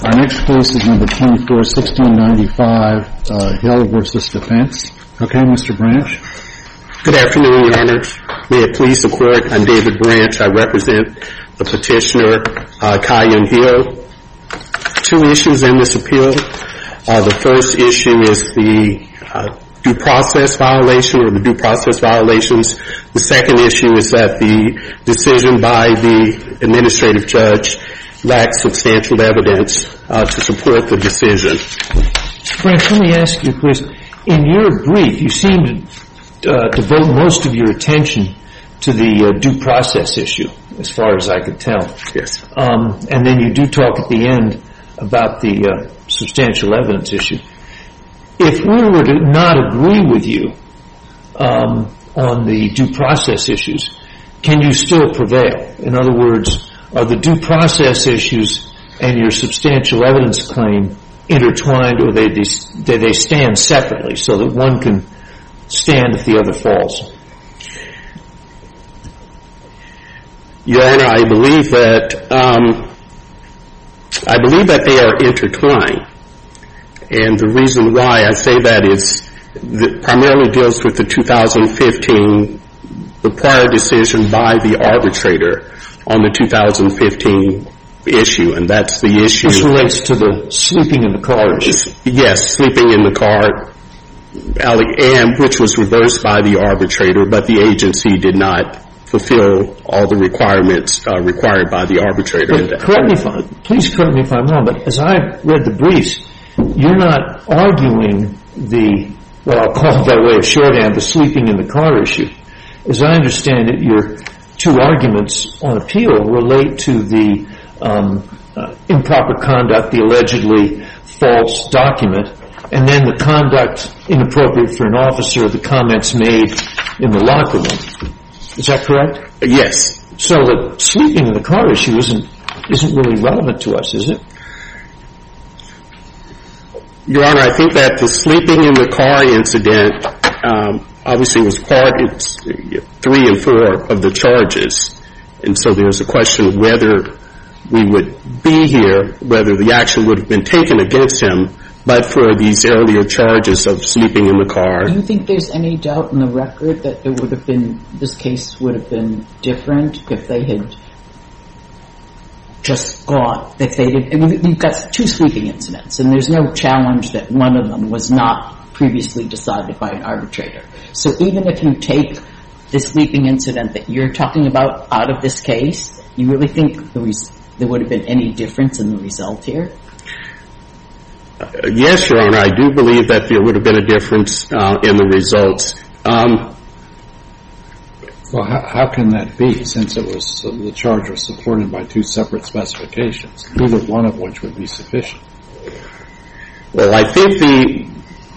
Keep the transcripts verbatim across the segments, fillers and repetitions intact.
Our next case is number twenty-four sixteen ninety-five, uh, Hill versus Defense. Okay, Mister Branch. Good afternoon, Your Honor. May it please the Court, I'm David Branch. I represent the petitioner, uh, Kyan Hill. Two issues in this appeal. Uh, the first issue is the uh, due process violation or the due process violations. The second issue is that the decision by the administrative judge lacks substantial evidence uh, to support the decision. Branch, let me ask you, please. In your brief, you seem to uh, devote most of your attention to the uh, due process issue, as far as I could tell. Yes. Um, and then you do talk at the end about the uh, substantial evidence issue. If we were to not agree with you um, on the due process issues, can you still prevail? In other words, are the due process issues and your substantial evidence claim intertwined, or they, they, they stand separately so that one can stand if the other falls? Your Honor, I believe that um, I believe that they are intertwined, and the reason why I say that is that primarily deals with the two thousand fifteen, the prior decision by the arbitrator on the two thousand fifteen issue, and that's the issue. This relates to the sleeping in the car issue. Yes, sleeping in the car, and which was reversed by the arbitrator, but the agency did not fulfill all the requirements uh, required by the arbitrator. But correct me if I, please correct me if I'm wrong, but as I read the briefs, you're not arguing the, what I'll call by way of shorthand, the sleeping in the car issue. As I understand it, your two arguments on appeal relate to the um, uh, improper conduct, the allegedly false document, and then the conduct inappropriate for an officer, the comments made in the locker room. Is that correct? Yes. So the sleeping in the car issue isn't isn't really relevant to us, is it? Your Honor, I think that the sleeping in the car incident um, obviously was part, it's three and four of the charges. And so there's a question whether we would be here, whether the action would have been taken against him, but for these earlier charges of sleeping in the car. Do you think there's any doubt in the record that it would have been, this case would have been different if they had just gone, if they did, I mean, you've got two sleeping incidents, and there's no challenge that one of them was not previously decided by an arbitrator. So even if you take the sleeping incident that you're talking about out of this case, you really think there, was, there would have been any difference in the result here? Uh, yes, Your Honor, I do believe that there would have been a difference uh, in the results. Um, well, how, how can that be, since it was uh, the charge was supported by two separate specifications, either one of which would be sufficient? Well, I think the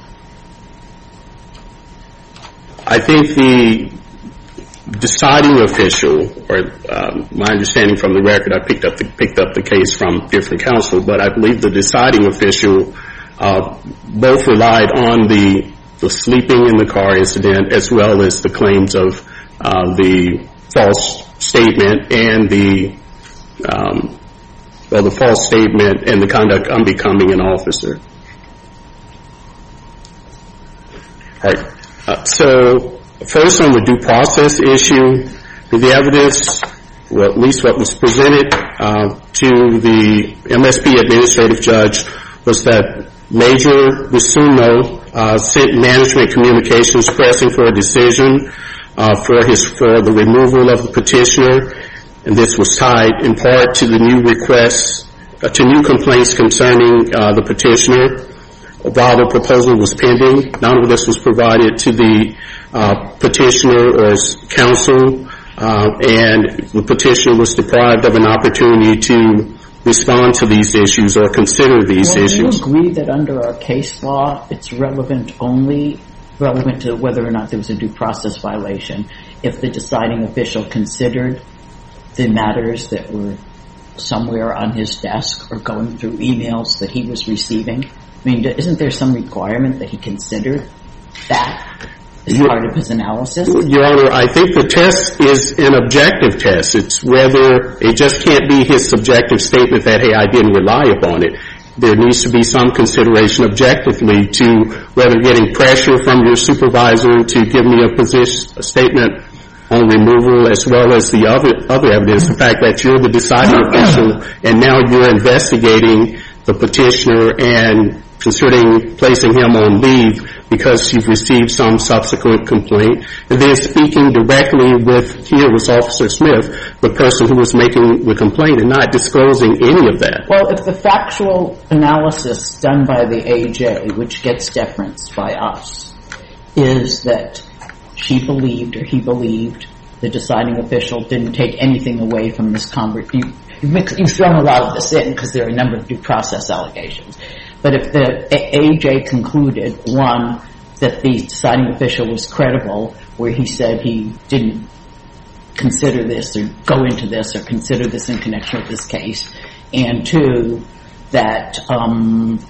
I think the deciding official, or um, my understanding from the record, I picked up the, picked up the case from different counsel, but I believe the deciding official uh, both relied on the the sleeping in the car incident as well as the claims of uh, the false statement and the um, well, the false statement and the conduct unbecoming an officer. All right. Uh, so. First, on the due process issue, the evidence, well, at least what was presented uh, to the M S P administrative judge, was that Major Bisuno uh, sent management communications pressing for a decision uh, for his for the removal of the petitioner, and this was tied in part to the new requests, uh, to new complaints concerning uh, the petitioner. While the proposal was pending, none of this was provided to the uh, petitioner or his counsel, uh, and the petitioner was deprived of an opportunity to respond to these issues or consider these well, issues. Do you agree that under our case law, it's relevant only relevant to whether or not there was a due process violation if the deciding official considered the matters that were somewhere on his desk or going through emails that he was receiving? I mean, isn't there some requirement that he considered that as part of his analysis? Your Honor, I think the test is an objective test. It's whether it just can't be his subjective statement that, hey, I didn't rely upon it. there needs to be some consideration objectively to whether getting pressure from your supervisor to give me a position, a statement on removal, as well as the other other evidence, the fact that you're the deciding official and now you're investigating the petitioner and considering placing him on leave because you've received some subsequent complaint, and then speaking directly with, here was Officer Smith, the person who was making the complaint, and not disclosing any of that. Well, if the factual analysis done by the A J, which gets deference by us, is that she believed or he believed the deciding official didn't take anything away from this conversation. You, you've thrown a lot of this in because there are a number of due process allegations. But if the A J concluded, one, that the deciding official was credible, where he said he didn't consider this or go into this or consider this in connection with this case, and two, that, um,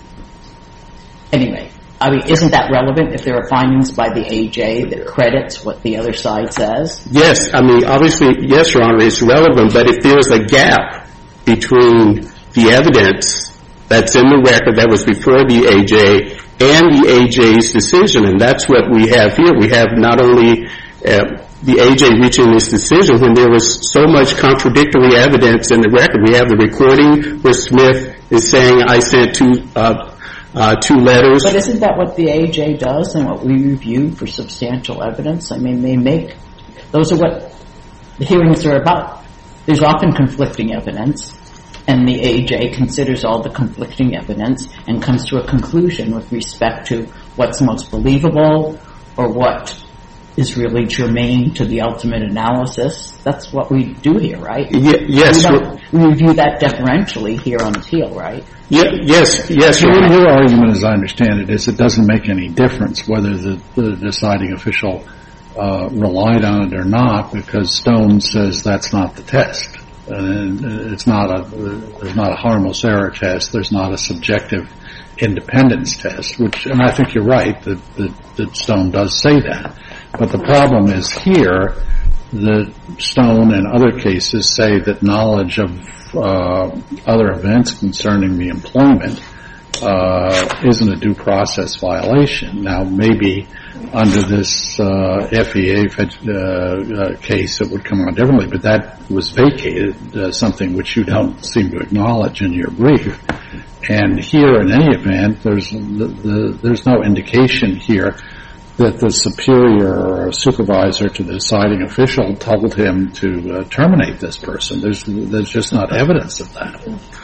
anyway, I mean, isn't that relevant if there are findings by the A J that credits what the other side says? Yes, I mean, obviously, yes, Your Honor, it's relevant, but if there's a gap between the evidence that's in the record that was before the A J and the A J's decision, and that's what we have here. We have not only uh, the A J reaching this decision when there was so much contradictory evidence in the record. We have the recording where Smith is saying, I sent two uh Uh, two letters. But isn't that what the A J does and what we review for substantial evidence? I mean, they make, those are what the hearings are about. There's often conflicting evidence, and the A J considers all the conflicting evidence and comes to a conclusion with respect to what's most believable or what is really germane to the ultimate analysis. That's what we do here, right? Y- yes. We, we review that deferentially here on appeal, right? Yeah, yes, yes. Your, your argument, as I understand it, is it doesn't make any difference whether the, the deciding official uh, relied on it or not, because Stone says that's not the test. And it's not a there's not a harmless error test. There's not a subjective independence test. Which, and I think you're right that that, that Stone does say that. But the problem is here, the Stone and other cases say that knowledge of Uh, other events concerning the employment uh, isn't a due process violation. Now, maybe under this uh, F E A uh, uh, case it would come out differently, but that was vacated, uh, something which you don't seem to acknowledge in your brief. And here, in any event, there's the, the, there's no indication here that the superior or supervisor to the deciding official told him to uh, terminate this person. There's there's just not evidence of that.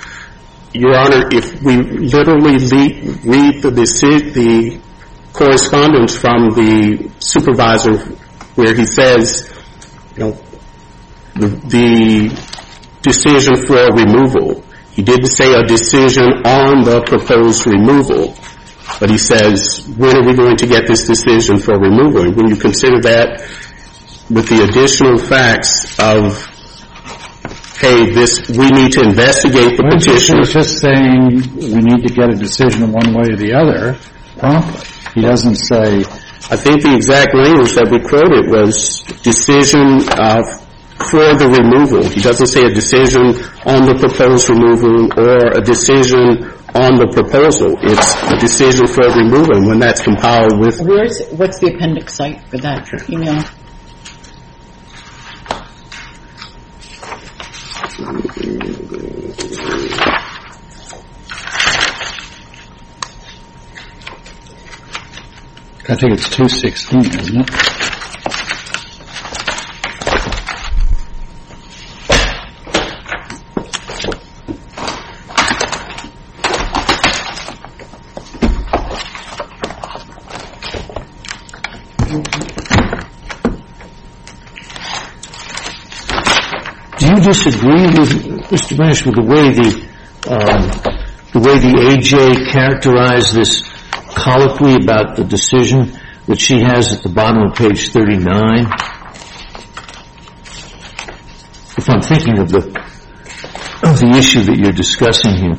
Your Honor, if we literally le- read the, the correspondence from the supervisor where he says, you know, the, the decision for removal, he didn't say a decision on the proposed removal. But he says, when are we going to get this decision for removal? And when you consider that with the additional facts of, hey, this, we need to investigate the petition. He's just saying we need to get a decision one way or the other promptly. He doesn't say. I think the exact language that we quoted was decision uh, for the removal. He doesn't say a decision on the proposed removal or a decision on the proposal. It's a decision for removal, and when that's compiled with... Where's, what's the appendix site for that email? I think it's two sixteen, isn't it? Do you disagree with Mister Branch with the way the um, the way the A J characterized this colloquy about the decision that she has at the bottom of page thirty-nine? If I'm thinking of the of the issue that you're discussing here,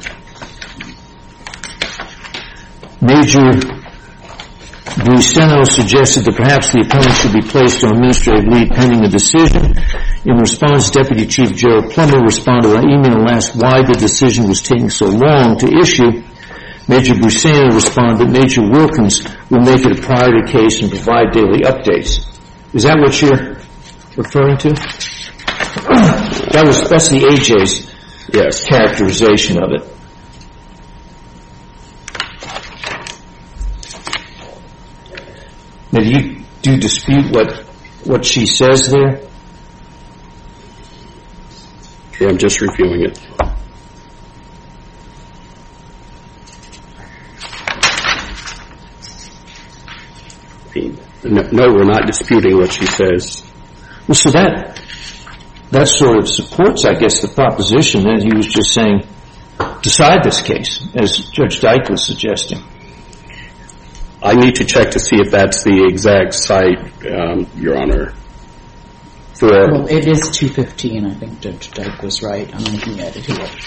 Major Brusteno suggested that perhaps the appellant should be placed on administrative leave pending a decision. In response, Deputy Chief Gerald Plummer responded by email and asked why the decision was taking so long to issue. Major Busana responded, Major Wilkins will make it a priority case and provide daily updates. Is that what you're referring to? That was, that's the A J's Yes. characterization of it. Now, do you, do you dispute what, what she says there? Yeah, I'm just reviewing it. No, no, we're not disputing what she says. Well, so that, that sort of supports, I guess, the proposition that he was just saying, decide this case, as Judge Dyke was suggesting. I need to check to see if that's the exact site, um, Your Honor. For Well, it is two fifteen. I think Judge Dyke was right. I'm looking at it here.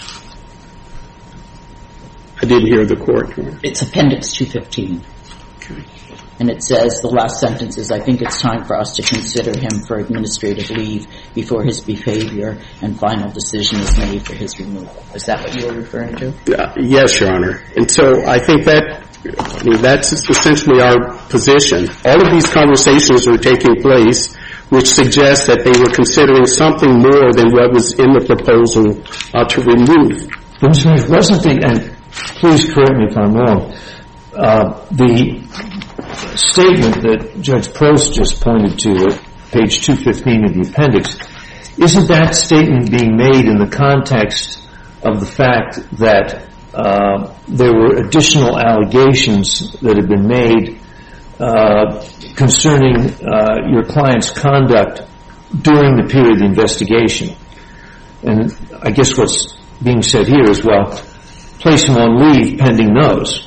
I didn't hear the court. Your Honor. It's Appendix two fifteen. Okay. And it says, the last sentence is, I think it's time for us to consider him for administrative leave before his behavior and final decision is made for his removal. Is that what you were referring to? Uh, yes, Your Honor. And so I think that, I mean, that's essentially our position. All of these conversations were taking place, which suggests that they were considering something more than what was in the proposal uh, to remove. But Mister Smith, wasn't the, and please correct me if I'm wrong, uh, the statement that Judge Prost just pointed to at page two fifteen of the appendix, isn't that statement being made in the context of the fact that uh, there were additional allegations that had been made uh, concerning uh, your client's conduct during the period of the investigation? And I guess what's being said here is, well, place him on leave pending those.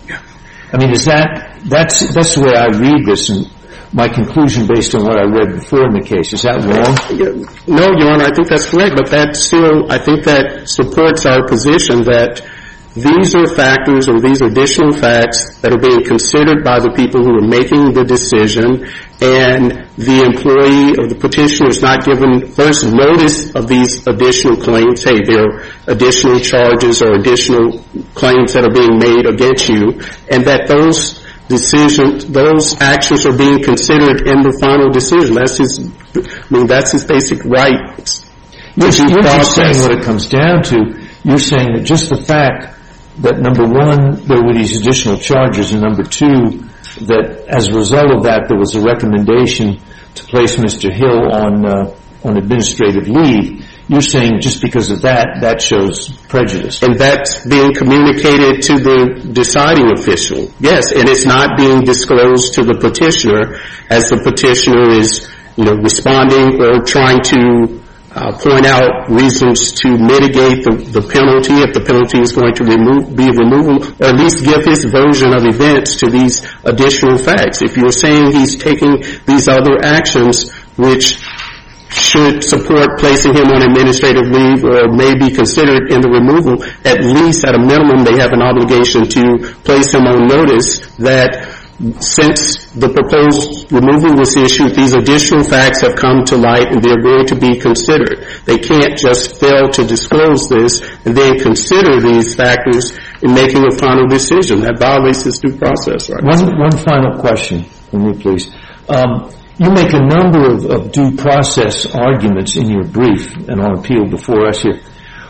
I mean, is that, that's, that's the way I read this, and my conclusion based on what I read before in the case. Is that wrong? No, Your Honor, I think that's correct, but that still, I think that supports our position that these are factors or these additional facts that are being considered by the people who are making the decision, and the employee or the petitioner is not given first notice of these additional claims. Hey, there are additional charges or additional claims that are being made against you, and that those decisions, those actions are being considered in the final decision. That's his, I mean, that's his basic right. You're, you're just saying what it comes down to. You're saying that just the fact that, number one, there were these additional charges, and number two, that as a result of that, there was a recommendation to place Mister Hill on uh, on administrative leave. You're saying just because of that, that shows prejudice. And that's being communicated to the deciding official. Yes, and it's not being disclosed to the petitioner as the petitioner is, you know, responding or trying to Uh, point out reasons to mitigate the, the penalty, if the penalty is going to remove, be removal, or at least give his version of events to these additional facts. If you're saying he's taking these other actions which should support placing him on administrative leave or may be considered in the removal, at least at a minimum they have an obligation to place him on notice that since the proposed removal was issued, these additional facts have come to light and they're going to be considered. They can't just fail to disclose this and then consider these factors in making a final decision. That violates this due process right. One, one final question from you, please. Um, you make a number of, of due process arguments in your brief and on appeal before us here.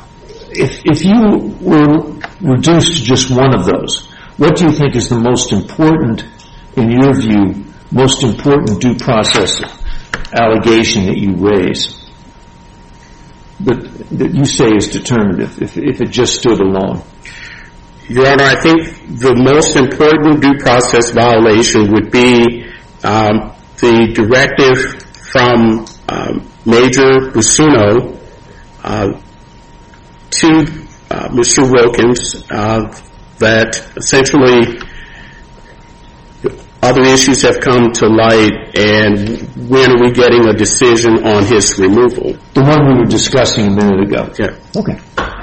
If, if you were reduced to just one of those, what do you think is the most important, in your view, most important due process allegation that you raise that, that you say is determinative, if, if it just stood alone? Your Honor, I think the most important due process violation would be um, the directive from um, Major Busuno uh, to uh, Mister Wilkins uh, that essentially other issues have come to light, and when are we getting a decision on his removal? The one we were discussing a minute ago. Yeah. Okay.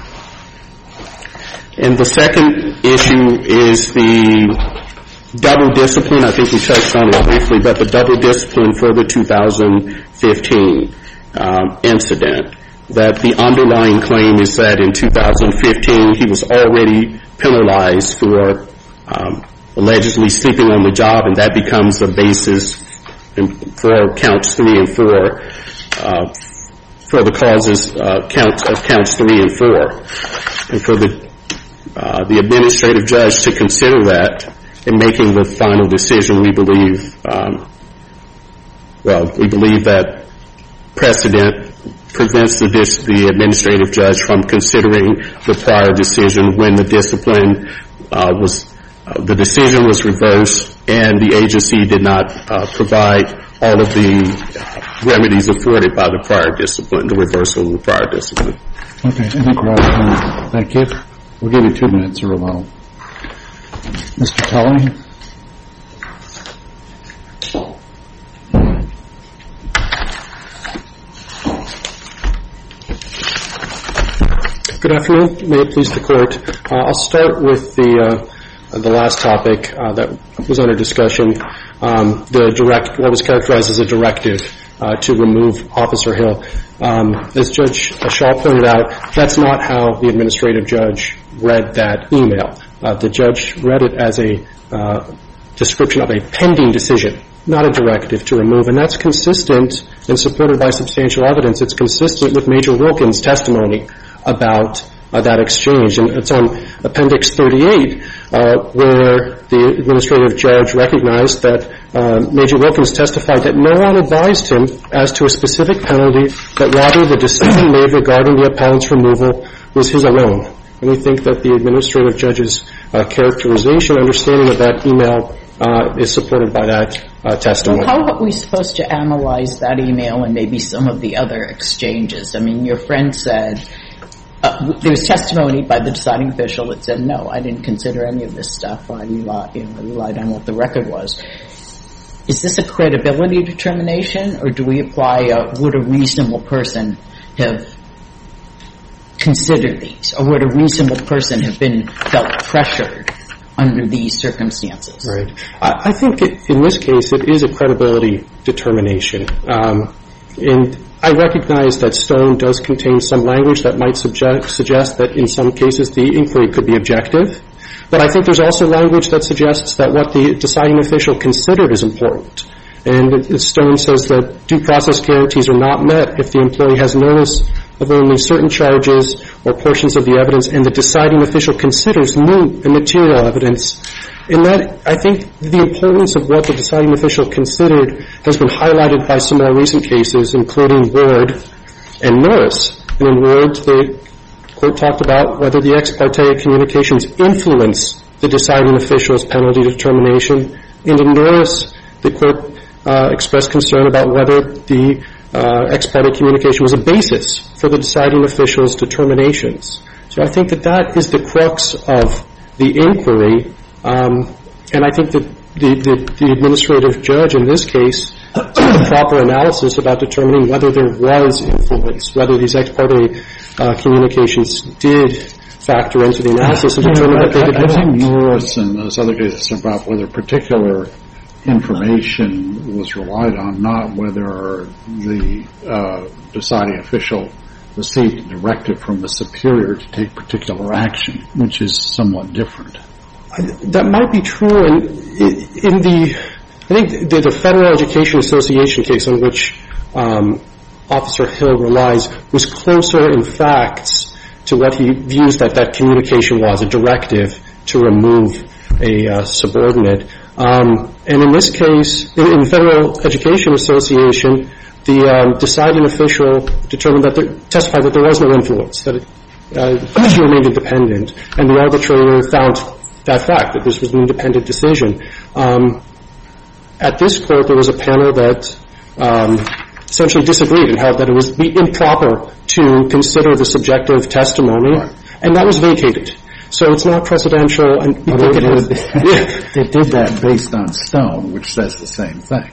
And the second issue is the double discipline. I think we touched on it briefly, but the double discipline for the two thousand fifteen um, incident. That the underlying claim is that in two thousand fifteen he was already penalized for um, allegedly sleeping on the job, and that becomes the basis for counts three and four, uh, for the causes uh, counts of counts three and four, and for the uh, the administrative judge to consider that in making the final decision. We believe, um, well, we believe that precedent prevents the, dis- the administrative judge from considering the prior decision when the discipline uh, was, uh, the decision was reversed and the agency did not uh, provide all of the uh, remedies afforded by the prior discipline, the reversal of the prior discipline. Okay, I think we're out of time. Thank you. We'll give you two minutes or a little. Mister Tully? Good afternoon. May it please the Court. Uh, I'll start with the uh, the last topic uh, that was under discussion, um, the direct, what was characterized as a directive uh, to remove Officer Hill. Um, as Judge Shaw pointed out, that's not how the administrative judge read that email. Uh, the judge read it as a uh, description of a pending decision, not a directive to remove, and that's consistent and supported by substantial evidence. It's consistent with Major Wilkins' testimony about uh, that exchange. And it's on Appendix thirty-eight, uh, where the administrative judge recognized that uh, Major Wilkins testified that no one advised him as to a specific penalty, but rather the decision made regarding the appellant's removal was his alone. And we think that the administrative judge's uh, characterization, understanding of that email uh, is supported by that uh, testimony. Well, how are we supposed to analyze that email and maybe some of the other exchanges? I mean, your friend said Uh, there was testimony by the deciding official that said, no, I didn't consider any of this stuff. I relied, you know, I relied on what the record was. Is this a credibility determination, or do we apply a, would a reasonable person have considered these, or would a reasonable person have been felt pressured under these circumstances? Right. I, I think it, in this case it is a credibility determination. Um, and I recognize that Stone does contain some language that might subject, suggest that in some cases the inquiry could be objective. But I think there's also language that suggests that what the deciding official considered is important. And Stone says that due process guarantees are not met if the employee has notice of only certain charges or portions of the evidence and the deciding official considers new and material evidence. In that, I think the importance of what the deciding official considered has been highlighted by some more recent cases, including Ward and Norris. And in Ward, the Court talked about whether the ex parte communications influence the deciding official's penalty determination. And in Norris, the Court uh, expressed concern about whether the uh, ex parte communication was a basis for the deciding official's determinations. So I think that that is the crux of the inquiry. Um, and I think that the, the, the administrative judge in this case did a proper analysis about determining whether there was influence, whether these ex parte uh, communications did factor into the analysis and determine that they did not. I think Norris and those other cases are about whether particular information was relied on, not whether the uh, deciding official received a directive from the superior to take particular action, which is somewhat different. That might be true. And in the, I think the, the Federal Education Association case on which um, Officer Hill relies was closer in facts to what he views that that communication was, a directive to remove a uh, subordinate. Um, and in this case, in, in Federal Education Association, the um, deciding official determined that there, testified that there was no influence, that it, uh, she remained independent, and the arbitrator found that fact, that this was an independent decision. Um, at this court, there was a panel that um, essentially disagreed and held that it was be improper to consider the subjective testimony, right. And that was vacated. So it's not precedential. And we think it is. They did that based on Stone, which says the same thing.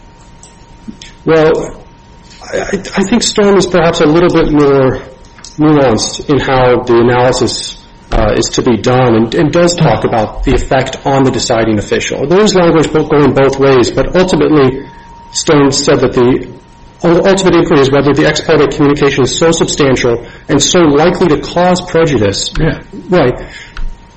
Well, I, I think Stone is perhaps a little bit more nuanced in how the analysis Uh, is to be done, and, and does talk about the effect on the deciding official. There is language going both ways, but ultimately Stone said that the ultimate inquiry is whether the ex parte communication is so substantial and so likely to cause prejudice. Yeah. Right.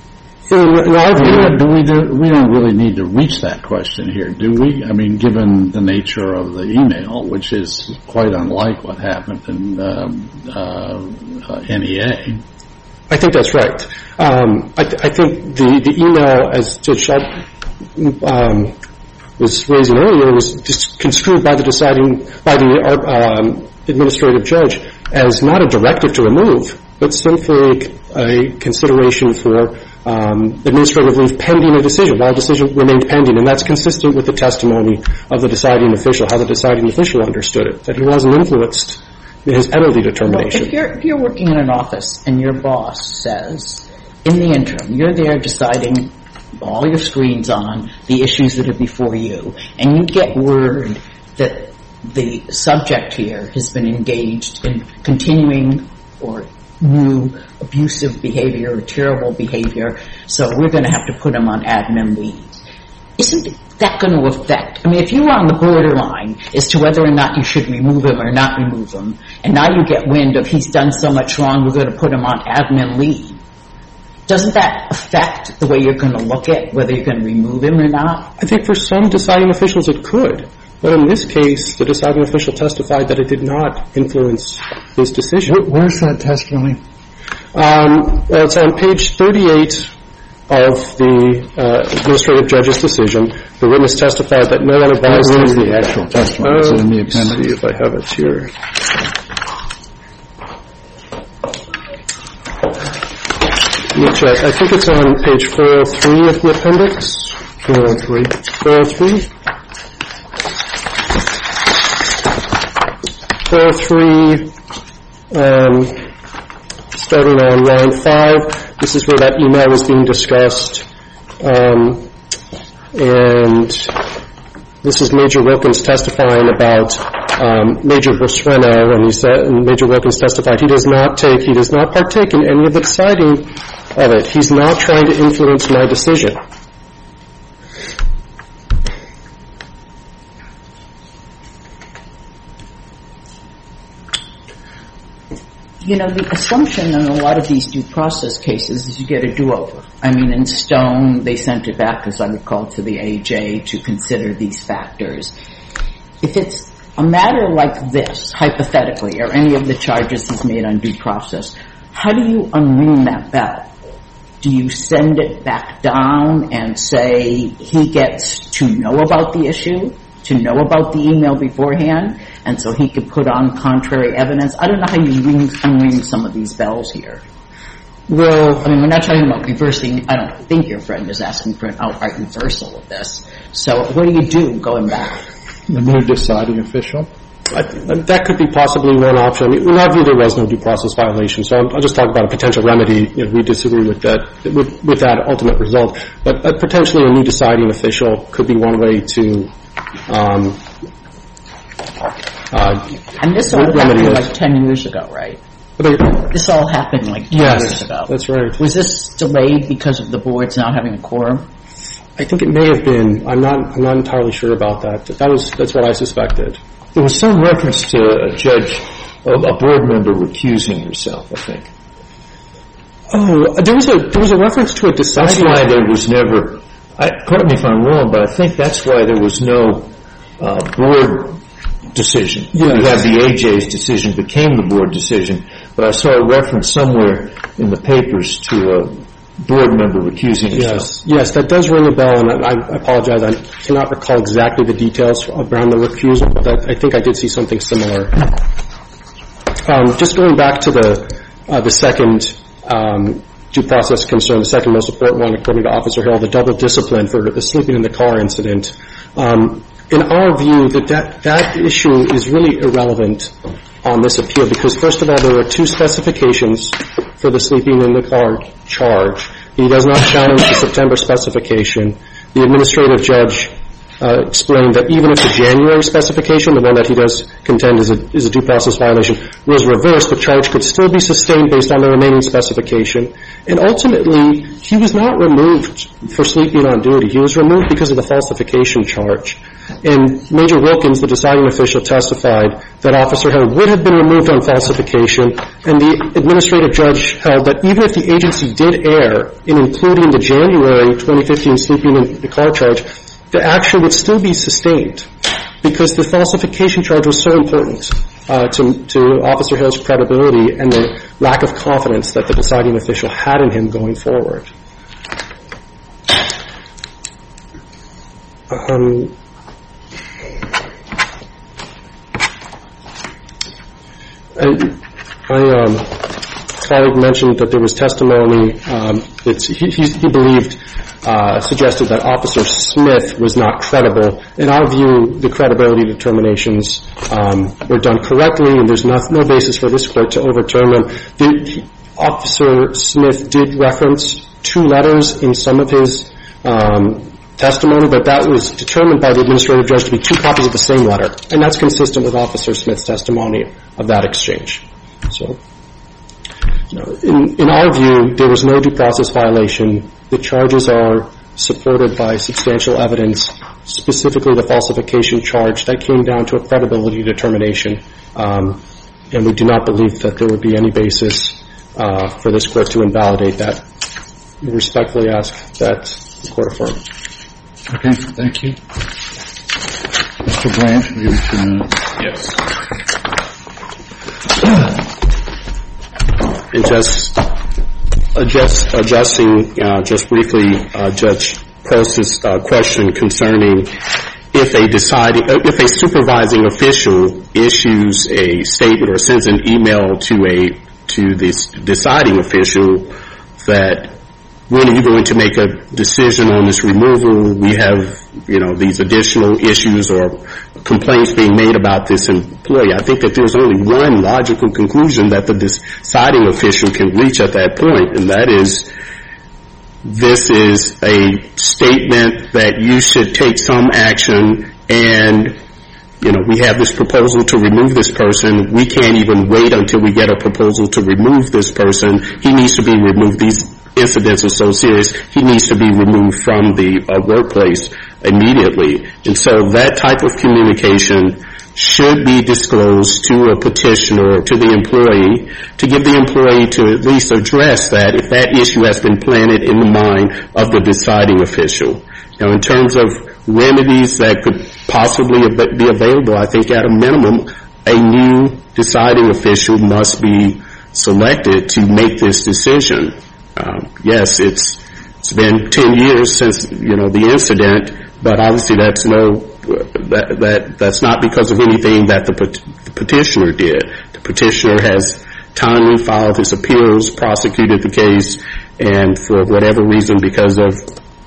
In, in our view, do we, do, we don't really need to reach that question here, do we? I mean, given the nature of the email, which is quite unlike what happened in um, uh, uh, N E A. I think that's right. Um, I, th- I think the, the email, as Judge Schultz um, was raising earlier, was just construed by the deciding, by the um, administrative judge as not a directive to remove, but simply a consideration for um, administrative leave pending a decision, while a decision remained pending. And that's consistent with the testimony of the deciding official, how the deciding official understood it, that he wasn't influenced in his penalty determination. Well, if you're, if you're working in an office and your boss says, in the interim, you're there deciding all your screens on the issues that are before you, and you get word that the subject here has been engaged in continuing or new abusive behavior or terrible behavior, so we're going to have to put him on admin leave. Isn't that going to affect, I mean, if you were on the borderline as to whether or not you should remove him or not remove him, and now you get wind of he's done so much wrong, we're going to put him on admin leave, doesn't that affect the way you're going to look at whether you're going to remove him or not? I think for some deciding officials it could. But in this case, the deciding official testified that it did not influence his decision. Where's that testimony? Um, well, it's on page thirty-eight of the uh, administrative judge's decision. The witness testified that no one advised him. Where's the actual testimony? Is it in the appendix? Let's see if I have it here. Let me check. I think it's on page four oh three of the appendix. four oh three? four oh three. four oh three, um, starting on line five. This is where that email was being discussed. Um, and this is Major Wilkins testifying about um, Major Busueno, and he said, and Major Wilkins testified he does not take, he does not partake in any of the deciding of it. He's not trying to influence my decision. You know, the assumption in a lot of these due process cases is you get a do-over. I mean, in Stone, they sent it back, as I recall, to the A J to consider these factors. If it's a matter like this, hypothetically, or any of the charges he's made on due process, how do you unring that bell? Do you send it back down and say he gets to know about the issue, to know about the email beforehand, and so he could put on contrary evidence? I don't know how you ring, unring some of these bells here. Well, I mean, we're not talking about reversing. I don't think your friend is asking for an outright reversal of this. So what do you do going back? The new deciding official? I, that could be possibly one option. I mean, in our view, there was no due process violation, so I'll, I'll just talk about a potential remedy if we disagree with that, with, with that ultimate result. But uh, potentially a new deciding official could be one way to um, uh, and this all happened like ten years ago, right? This all happened like ten yes, years ago. That's right. Was this delayed because of the boards not having a quorum? I think it may have been. I'm not. I'm not entirely sure about that. That was. That's what I suspected. There was some reference to a judge, a board member recusing herself, I think. Oh, there was a there was a reference to a deciding. That's why there was never. I, correct me if I'm wrong, but I think that's why there was no uh, board decision. Yes. You have the A J's decision became the board decision, but I saw a reference somewhere in the papers to a board member recusing himself. Yes, yes, that does ring a bell, and I, I apologize. I cannot recall exactly the details around the recusal, but that, I think I did see something similar. Um, just going back to the uh, the second um, due process concern, the second most important one, according to Officer Hill, the double discipline for the sleeping in the car incident. Um, in our view, that, that that issue is really irrelevant on this appeal because, first of all, there were two specifications for the sleeping in the car charge. He does not challenge the September specification. The administrative judge uh, explained that even if the January specification, the one that he does contend is a, is a due process violation, was reversed, the charge could still be sustained based on the remaining specification. And ultimately, he was not removed for sleeping on duty. He was removed because of the falsification charge. And Major Wilkins, the deciding official, testified that Officer Hill would have been removed on falsification, and the administrative judge held that even if the agency did err in including the January twenty fifteen sleeping in the car charge, the action would still be sustained because the falsification charge was so important uh, to, to Officer Hill's credibility and the lack of confidence that the deciding official had in him going forward. Um, I, my um, colleague mentioned that there was testimony um, that he, he, he believed uh, suggested that Officer Smith was not credible. In our view, the credibility determinations um, were done correctly, and there's no, no basis for this court to overturn them. The, he, Officer Smith did reference two letters in some of his um, testimony, but that was determined by the administrative judge to be two copies of the same letter, and that's consistent with Officer Smith's testimony of that exchange. So, you know, in, in our view, there was no due process violation. The charges are supported by substantial evidence, specifically the falsification charge. That came down to a credibility determination, um, and we do not believe that there would be any basis uh, for this court to invalidate that. We respectfully ask that the court affirm. Okay, thank you. Mister Branch, we'll give you two minutes. Yes. And just adjust, adjusting uh, just briefly uh, Judge Prost's uh, question concerning if a deciding, if a supervising official issues a statement or sends an email to a to this deciding official that when are you going to make a decision on this removal? We have, you know, these additional issues or complaints being made about this employee. I think that there's only one logical conclusion that the deciding official can reach at that point, and that is this is a statement that you should take some action, and, you know, we have this proposal to remove this person. We can't even wait until we get a proposal to remove this person. He needs to be removed. These incidents are so serious, he needs to be removed from the uh, workplace immediately. And so that type of communication should be disclosed to a petitioner or to the employee to give the employee to at least address that if that issue has been planted in the mind of the deciding official. Now, in terms of remedies that could possibly be available, I think at a minimum a new deciding official must be selected to make this decision. Um, yes, it's it's been ten years since, you know, the incident, but obviously that's no that that that's not because of anything that the, pet, the petitioner did. The petitioner has timely filed his appeals, prosecuted the case, and for whatever reason, because of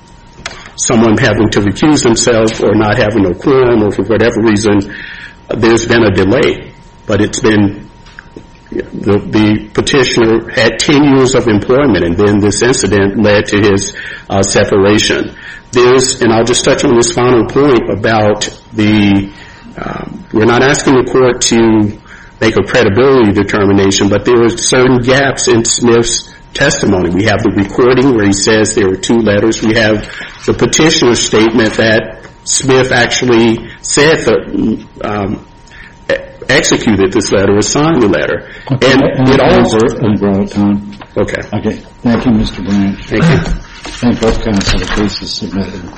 someone having to recuse himself or not having a quorum or for whatever reason, there's been a delay. But it's been The, the petitioner had ten years of employment, and then this incident led to his uh, separation. There's, and I'll just touch on this final point about the, um, we're not asking the court to make a credibility determination, but there are certain gaps in Smith's testimony. We have the recording where he says there were two letters. We have the petitioner's statement that Smith actually said that, um, executed this letter or signed the letter. Okay. And and it also... Over out of time. Okay. Okay. Thank you, Mister Branch. Thank you. Thank both counsel. The case is submitted.